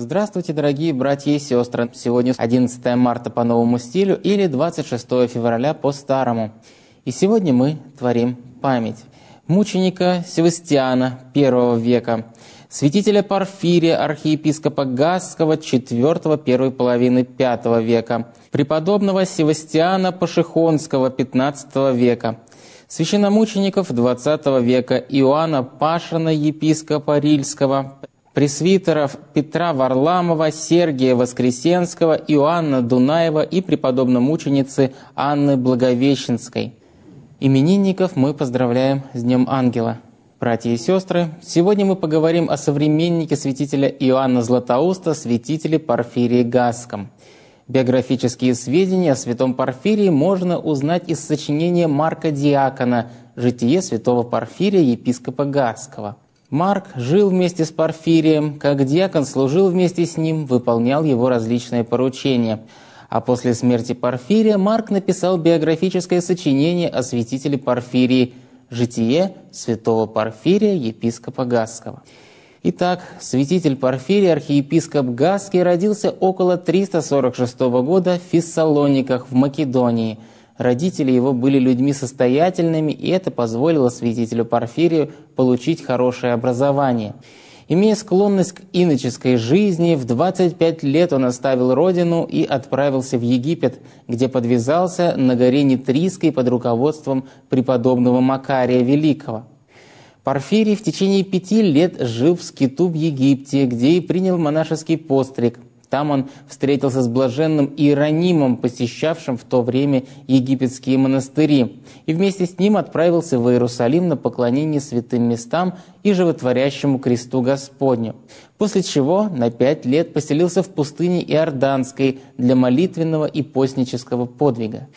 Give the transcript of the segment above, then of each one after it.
Здравствуйте, дорогие братья и сестры! Сегодня 11 марта по новому стилю или 26 февраля по старому. И сегодня мы творим память мученика Севастиана I века, святителя Порфирия, архиепископа Газского IV первой половины V века, преподобного Севастиана Пашихонского XV века, священномучеников XX века Иоанна Пашина, епископа Рильского, пресвитеров Петра Варламова, Сергия Воскресенского, Иоанна Дунаева и преподобномученицы Анны Благовещенской. Именинников мы поздравляем с Днем Ангела. Братья и сестры, сегодня мы поговорим о современнике святителя Иоанна Златоуста, святителе Порфирии Газском. Биографические сведения о святом Порфирии можно узнать из сочинения Марка Диакона «Житие святого Порфирия, епископа Газского». Марк жил вместе с Порфирием, как диакон служил вместе с ним, выполнял его различные поручения. А после смерти Порфирия Марк написал биографическое сочинение о святителе Порфирии «Житие святого Порфирия, епископа Газского». Итак, святитель Порфирий, архиепископ Газский, родился около 346 года в Фессалониках, в Македонии. Родители его были людьми состоятельными, и это позволило святителю Порфирию получить хорошее образование. Имея склонность к иноческой жизни, в 25 лет он оставил родину и отправился в Египет, где подвязался на горе Нитрийской под руководством преподобного Макария Великого. Порфирий в течение 5 лет жил в скиту в Египте, где и принял монашеский постриг. Там он встретился с блаженным Иеронимом, посещавшим в то время египетские монастыри, и вместе с ним отправился в Иерусалим на поклонение святым местам и животворящему кресту Господню, после чего на 5 лет поселился в пустыне Иорданской для молитвенного и постнического подвига.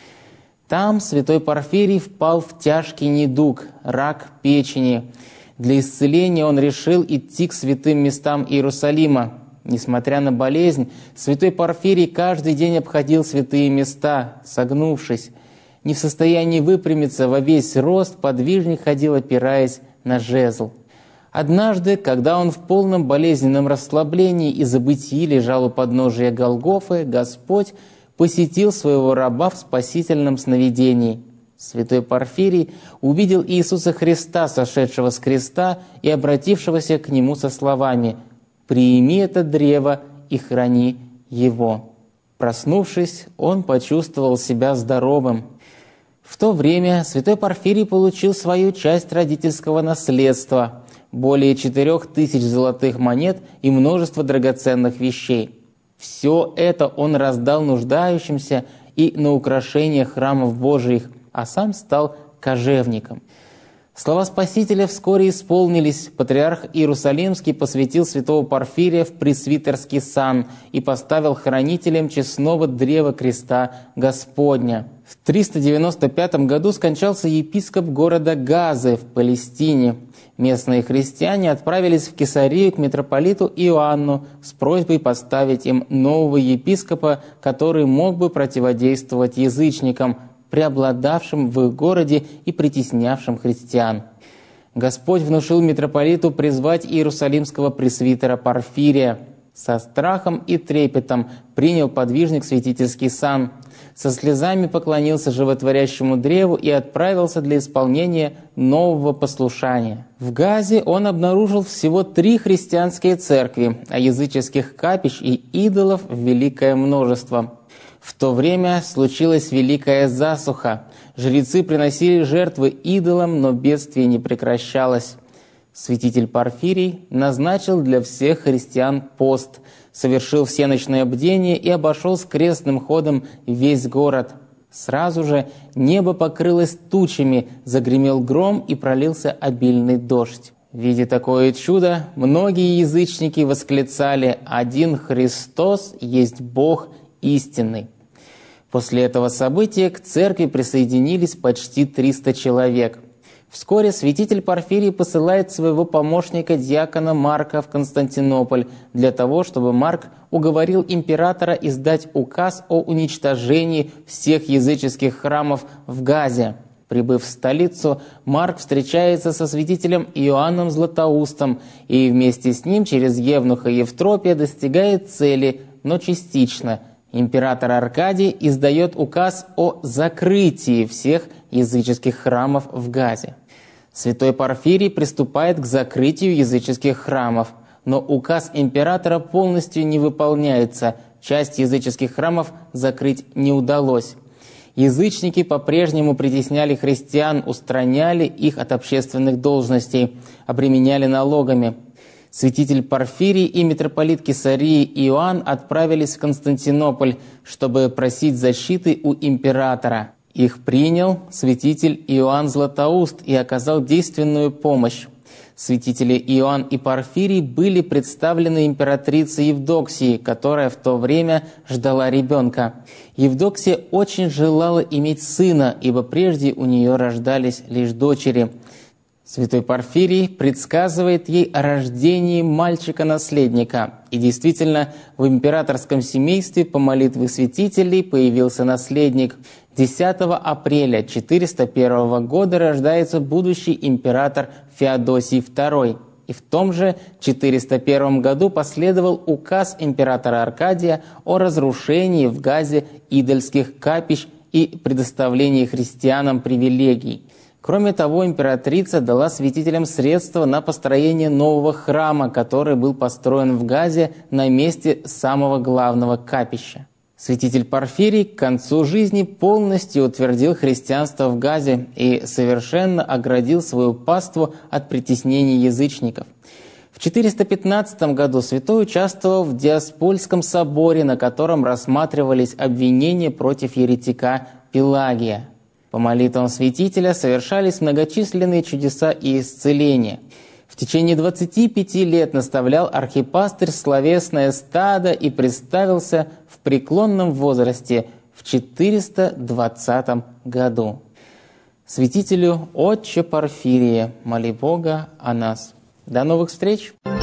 Там святой Порфирий впал в тяжкий недуг – рак печени. Для исцеления он решил идти к святым местам Иерусалима. Несмотря на болезнь, святой Порфирий каждый день обходил святые места, согнувшись. Не в состоянии выпрямиться во весь рост, подвижник ходил, опираясь на жезл. Однажды, когда он в полном болезненном расслаблении и забытии лежал у подножия Голгофы, Господь посетил своего раба в спасительном сновидении. Святой Порфирий увидел Иисуса Христа, сошедшего с креста и обратившегося к нему со словами: «Приими это древо и храни его». Проснувшись, он почувствовал себя здоровым. В то время святой Порфирий получил свою часть родительского наследства – более 4000 золотых монет и множество драгоценных вещей. Все это он раздал нуждающимся и на украшение храмов Божиих, а сам стал кожевником. Слова Спасителя вскоре исполнились. Патриарх Иерусалимский посвятил святого Порфирия в пресвитерский сан и поставил хранителем честного древа креста Господня. В 395 году скончался епископ города Газы в Палестине. Местные христиане отправились в Кесарию к митрополиту Иоанну с просьбой поставить им нового епископа, который мог бы противодействовать язычникам, преобладавшим в их городе и притеснявшим христиан. Господь внушил митрополиту призвать иерусалимского пресвитера Порфирия. Со страхом и трепетом принял подвижник святительский сан, со слезами поклонился животворящему древу и отправился для исполнения нового послушания. В Газе он обнаружил всего 3 христианские церкви, а языческих капищ и идолов великое множество. В то время случилась великая засуха. Жрецы приносили жертвы идолам, но бедствие не прекращалось. Святитель Порфирий назначил для всех христиан пост, совершил всеночное бдение и обошел с крестным ходом весь город. Сразу же небо покрылось тучами, загремел гром и пролился обильный дождь. Видя такое чудо, многие язычники восклицали: «Один Христос есть Бог истинный». После этого события к церкви присоединились почти 300 человек. Вскоре святитель Порфирий посылает своего помощника диакона Марка в Константинополь для того, чтобы Марк уговорил императора издать указ о уничтожении всех языческих храмов в Газе. Прибыв в столицу, Марк встречается со святителем Иоанном Златоустом и вместе с ним через евнуха Евтропия достигает цели, но частично. Император Аркадий издает указ о закрытии всех языческих храмов в Газе. Святой Порфирий приступает к закрытию языческих храмов, но указ императора полностью не выполняется, часть языческих храмов закрыть не удалось. Язычники по-прежнему притесняли христиан, устраняли их от общественных должностей, обременяли налогами. Святитель Порфирий и митрополит Кесарии Иоанн отправились в Константинополь, чтобы просить защиты у императора. Их принял святитель Иоанн Златоуст и оказал действенную помощь. Святители Иоанн и Порфирий были представлены императрице Евдоксии, которая в то время ждала ребенка. Евдоксия очень желала иметь сына, ибо прежде у нее рождались лишь дочери. Святой Порфирий предсказывает ей о рождении мальчика-наследника. И действительно, в императорском семействе по молитве святителей появился наследник. 10 апреля 401 года рождается будущий император Феодосий II. И в том же 401 году последовал указ императора Аркадия о разрушении в Газе идольских капищ и предоставлении христианам привилегий. Кроме того, императрица дала святителям средства на построение нового храма, который был построен в Газе на месте самого главного капища. Святитель Порфирий к концу жизни полностью утвердил христианство в Газе и совершенно оградил свою паству от притеснений язычников. В 415 году святой участвовал в Диоспольском соборе, на котором рассматривались обвинения против еретика Пелагия. По молитвам святителя совершались многочисленные чудеса и исцеления. В течение 25 лет наставлял архипастырь словесное стадо и представился в преклонном возрасте в 420 году. Святителю Отче Порфирия, моли Бога о нас. До новых встреч!